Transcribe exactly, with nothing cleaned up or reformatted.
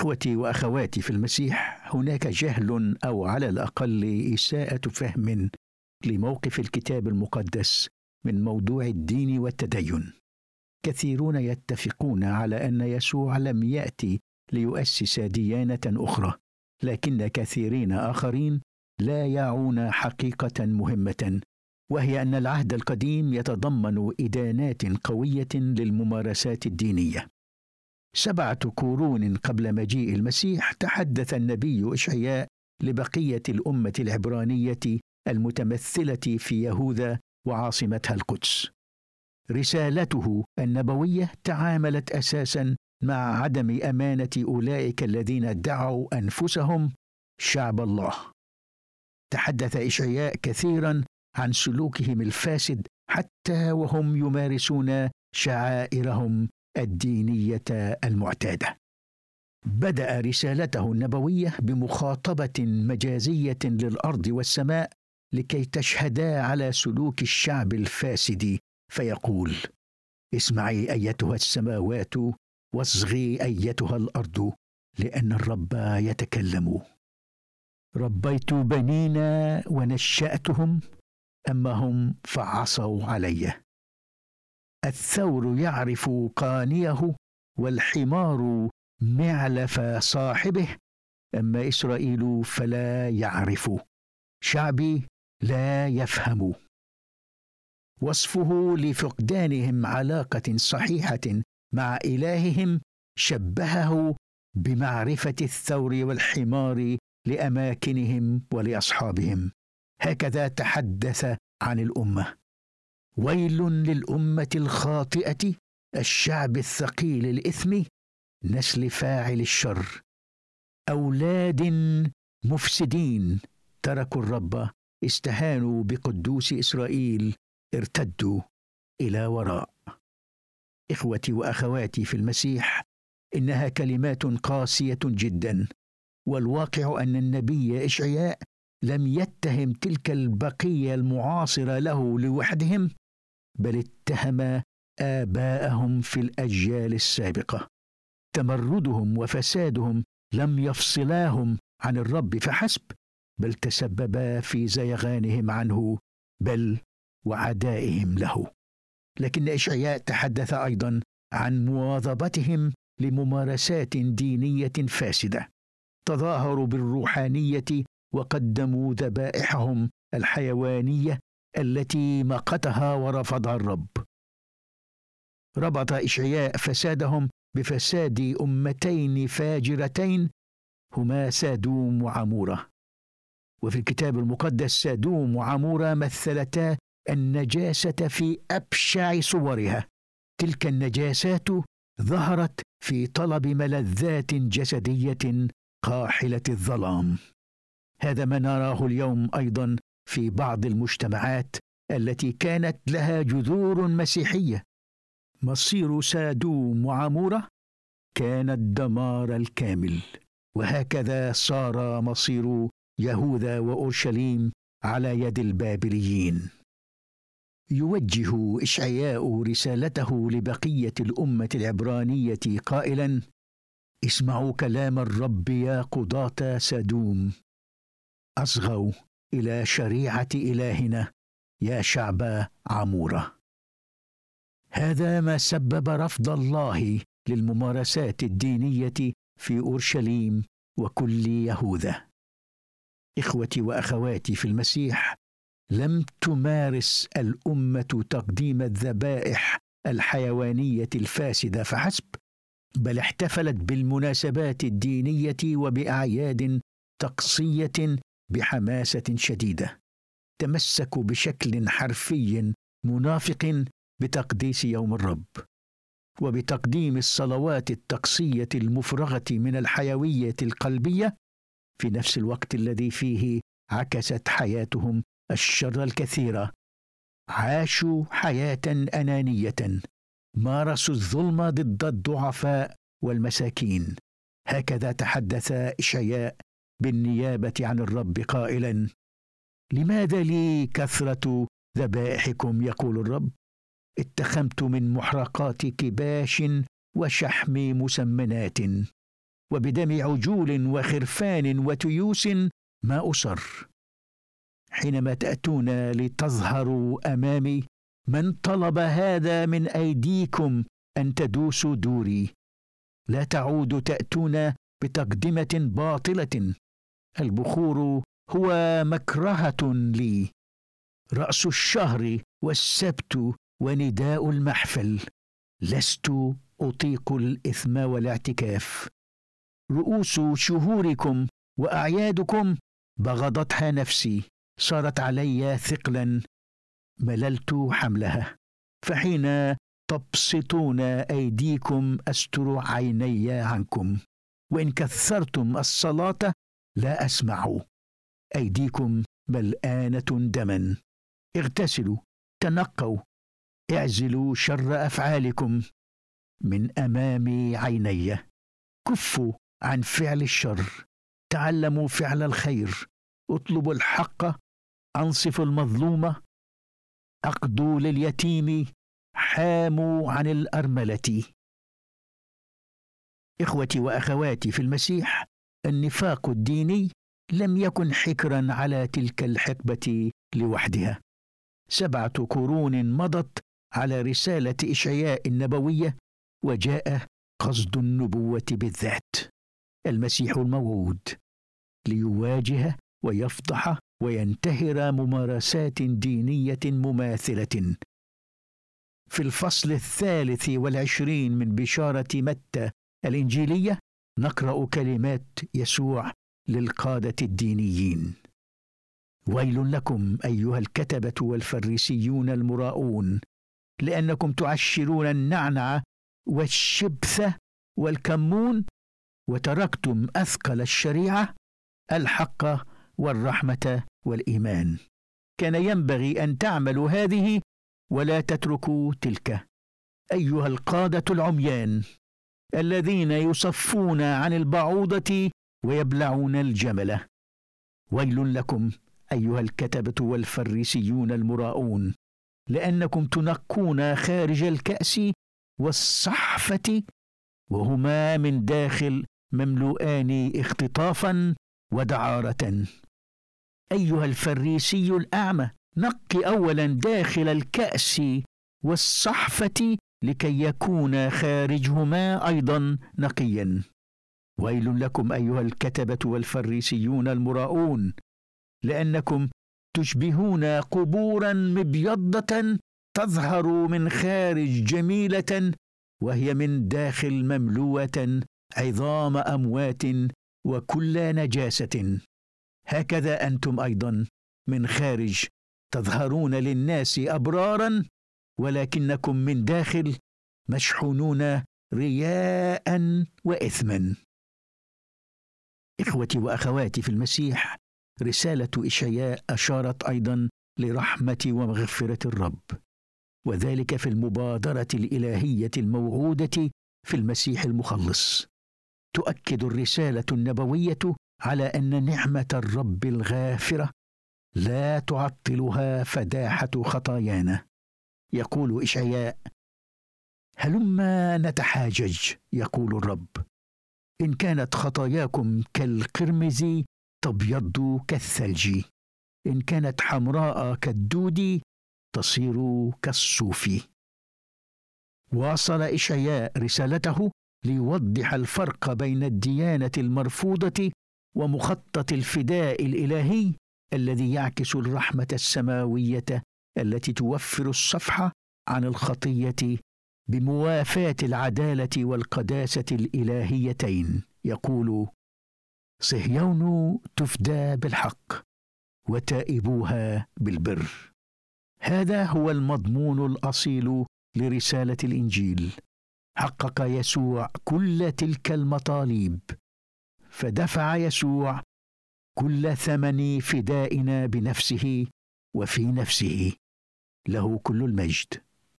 إخوتي وأخواتي في المسيح، هناك جهل أو على الأقل إساءة فهم لموقف الكتاب المقدس من موضوع الدين والتدين. كثيرون يتفقون على أن يسوع لم يأتي ليؤسس ديانة أخرى، لكن كثيرين آخرين لا يعون حقيقة مهمة، وهي أن العهد القديم يتضمن إدانات قوية للممارسات الدينية. سبعة قرون قبل مجيء المسيح تحدث النبي إشعياء لبقية الأمة العبرانية المتمثلة في يهوذا وعاصمتها القدس. رسالته النبوية تعاملت أساساً مع عدم أمانة أولئك الذين ادعوا أنفسهم شعب الله. تحدث إشعياء كثيراً عن سلوكهم الفاسد حتى وهم يمارسون شعائرهم الدينية المعتادة. بدأ رسالته النبوية بمخاطبة مجازية للأرض والسماء لكي تشهدا على سلوك الشعب الفاسد، فيقول: اسمعي أيتها السماوات واصغي أيتها الأرض، لأن الرب يتكلم. ربيت بنينا ونشأتهم، أما هم فعصوا علي. الثور يعرف قانيه، والحمار معلف صاحبه، أما إسرائيل فلا يعرف، شعبي لا يفهم. وصفه لفقدانهم علاقة صحيحة مع إلههم شبهه بمعرفة الثور والحمار لأماكنهم ولأصحابهم. هكذا تحدث عن الأمة: ويل للأمة الخاطئة، الشعب الثقيل الإثم، نسل فاعل الشر، أولاد مفسدين تركوا الرب، استهانوا بقدوس إسرائيل، ارتدوا إلى وراء. إخوتي وأخواتي في المسيح، إنها كلمات قاسية جدا، والواقع أن النبي إشعياء لم يتهم تلك البقية المعاصرة له لوحدهم، بل اتهم آباءهم في الأجيال السابقة. تمردهم وفسادهم لم يفصلاهم عن الرب فحسب، بل تسببا في زيغانهم عنه، بل وعدائهم له. لكن إشعياء تحدث أيضا عن مواظبتهم لممارسات دينية فاسدة، تظاهروا بالروحانية وقدموا ذبائحهم الحيوانية التي مقتها ورفضها الرب. ربط إشعياء فسادهم بفساد أمتين فاجرتين هما سادوم وعمورة. وفي الكتاب المقدس سادوم وعمورة مثلتا النجاسة في أبشع صورها. تلك النجاسات ظهرت في طلب ملذات جسدية قاحلة الظلام. هذا ما نراه اليوم أيضا في بعض المجتمعات التي كانت لها جذور مسيحية. مصير سادوم وعمورة كان الدمار الكامل، وهكذا صار مصير يهوذا وأورشليم على يد البابليين. يوجه إشعياء رسالته لبقية الأمة العبرانية قائلا: اسمعوا كلام الرب يا قضاة سدوم، أصغوا إلى شريعة إلهنا يا شعب عمورة. هذا ما سبب رفض الله للممارسات الدينية في أورشليم وكل يهوذا. إخوتي وأخواتي في المسيح، لم تمارس الأمة تقديم الذبائح الحيوانية الفاسدة فحسب، بل احتفلت بالمناسبات الدينية وبأعياد طقسية بحماسة شديدة. تمسكوا بشكل حرفي منافق بتقديس يوم الرب وبتقديم الصلوات الطقسية المفرغة من الحيوية القلبية، في نفس الوقت الذي فيه عكست حياتهم الشر الكثيرة. عاشوا حياة أنانية، مارسوا الظلم ضد الضعفاء والمساكين. هكذا تحدث إشعياء بالنيابة عن الرب قائلا: لماذا لي كثرة ذبائحكم يقول الرب؟ اتخمت من محرقات كباش وشحم مسمنات، وبدم عجول وخرفان وتيوس ما أصر. حينما تأتون لتظهروا أمامي، من طلب هذا من أيديكم أن تدوسوا دوري؟ لا تعودوا تأتون بتقدمة باطلة. البخور هو مكرهة لي، رأس الشهر والسبت ونداء المحفل. لست أطيق الإثم والاعتكاف. رؤوس شهوركم وأعيادكم بغضتها نفسي، صارت علي ثقلا، مللت حملها. فحين تبسطون أيديكم أستر عيني عنكم، وإن كثرتم الصلاة لا أسمع. أيديكم ملآنة دما. اغتسلوا، تنقوا، اعزلوا شر أفعالكم من أمام عيني. كفوا عن فعل الشر، تعلموا فعل الخير، اطلبوا الحق، أنصفوا المظلومة، أقضوا لليتيم، حاموا عن الأرملة. إخوتي وأخواتي في المسيح، النفاق الديني لم يكن حكرا على تلك الحقبة لوحدها. سبعة قرون مضت على رسالة إشعياء النبوية، وجاء قصد النبوة بالذات، المسيح الموعود، ليواجه ويفضح وينتهر ممارسات دينية مماثلة. في الفصل الثالث والعشرين من بشارة متى الإنجيلية نقرأ كلمات يسوع للقادة الدينيين: ويل لكم أيها الكتبة والفريسيون المراؤون، لأنكم تعشرون النعنع والشبث والكمون، وتركتم أثقل الشريعة، الحق والرحمة والإيمان. كان ينبغي أن تعملوا هذه ولا تتركوا تلك. أيها القادة العميان الذين يصفون عن البعوضة ويبلعون الجمل، ويل لكم أيها الكتبة والفريسيون المراؤون، لأنكم تنقون خارج الكأس والصحفة، وهما من داخل مملوءان اختطافا ودعارة. أيها الفريسي الأعمى، نق أولا داخل الكأس والصحفة لكي يكون خارجهما أيضا نقيا. ويل لكم أيها الكتبة والفريسيون المراؤون، لأنكم تشبهون قبورا مبيضة تظهر من خارج جميلة، وهي من داخل مملوءة عظام أموات وكل نجاسة. هكذا أنتم أيضا من خارج تظهرون للناس أبرارا، ولكنكم من داخل مشحونون رياء وإثما. إخوتي وأخواتي في المسيح، رسالة إشعياء أشارت أيضا لرحمة ومغفرة الرب، وذلك في المبادرة الإلهية الموعودة في المسيح المخلص. تؤكد الرسالة النبوية على أن نعمة الرب الغافرة لا تعطلها فداحة خطايانا. يقول إشعياء: هلما نتحاجج، يقول الرب، إن كانت خطاياكم كالقرمز تبيض كالثلج، إن كانت حمراء كالدود تصير كالصوف. واصل إشعياء رسالته ليوضح الفرق بين الديانة المرفوضة ومخطط الفداء الإلهي الذي يعكس الرحمة السماوية التي توفر الصفح عن الخطية بموافاة العدالة والقداسة الإلهيتين. يقول: صهيون تفدى بالحق وتائبوها بالبر. هذا هو المضمون الأصيل لرسالة الإنجيل. حقق يسوع كل تلك المطالب، فدفع يسوع كل ثمن فدائنا بنفسه وفي نفسه. له كل المجد.